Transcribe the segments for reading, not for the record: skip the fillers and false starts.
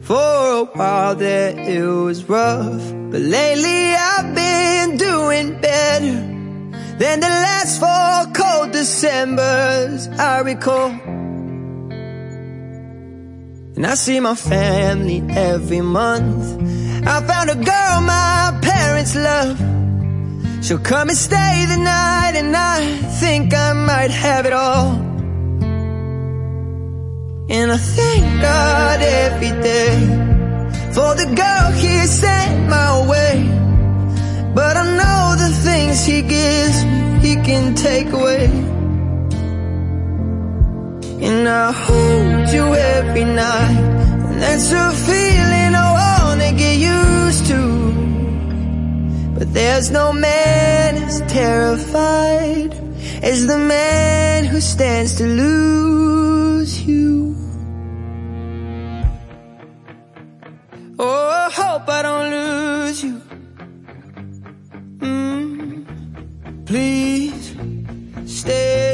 For a while there it was rough, but lately I've been doing better than the last 4 cold Decembers I recall. And I see my family every month. I found a girl my parents love. She'll come and stay the night, and I think I might have it all. And I thank God every day for the girl He sent my way. But I know the things He gives me, He can take away. And I hold you every night, and that's a feeling I wanna get used to. But there's no man as terrified as the man who stands to lose you. Oh, I hope I don't lose you. Please stay.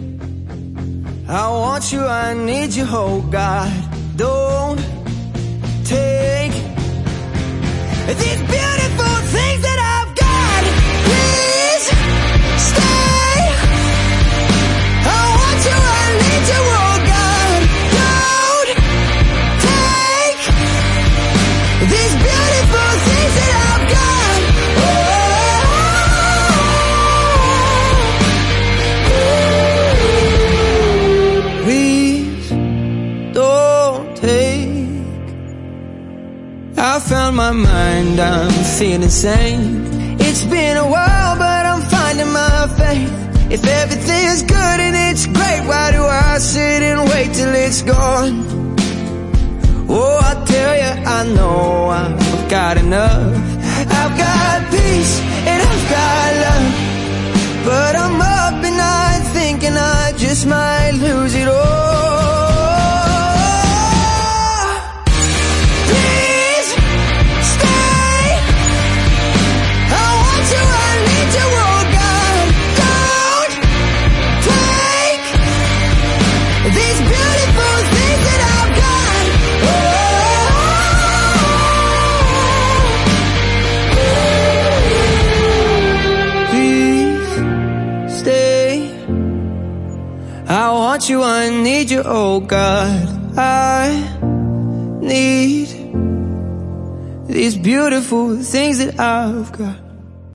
I want you, I need you, oh God. Don't take these beautiful things that I've got. Please stay. I want you, I need you, oh God. Don't take these beautiful things that I've got. Please don't take. I found my mind, I'm feeling sane. It's been a while, but I'm finding my faith. If everything's good and it's great, why do I sit and wait till it's gone? Oh, I tell you, I know I've got enough. I've got peace and I've got love, but I'm up at night thinking I just might lose it all. Please stay. I want you, I need you, oh God. Don't take these beautiful things that I've got. Please stay. I want you, I need you, oh God. I need these beautiful things that I've got.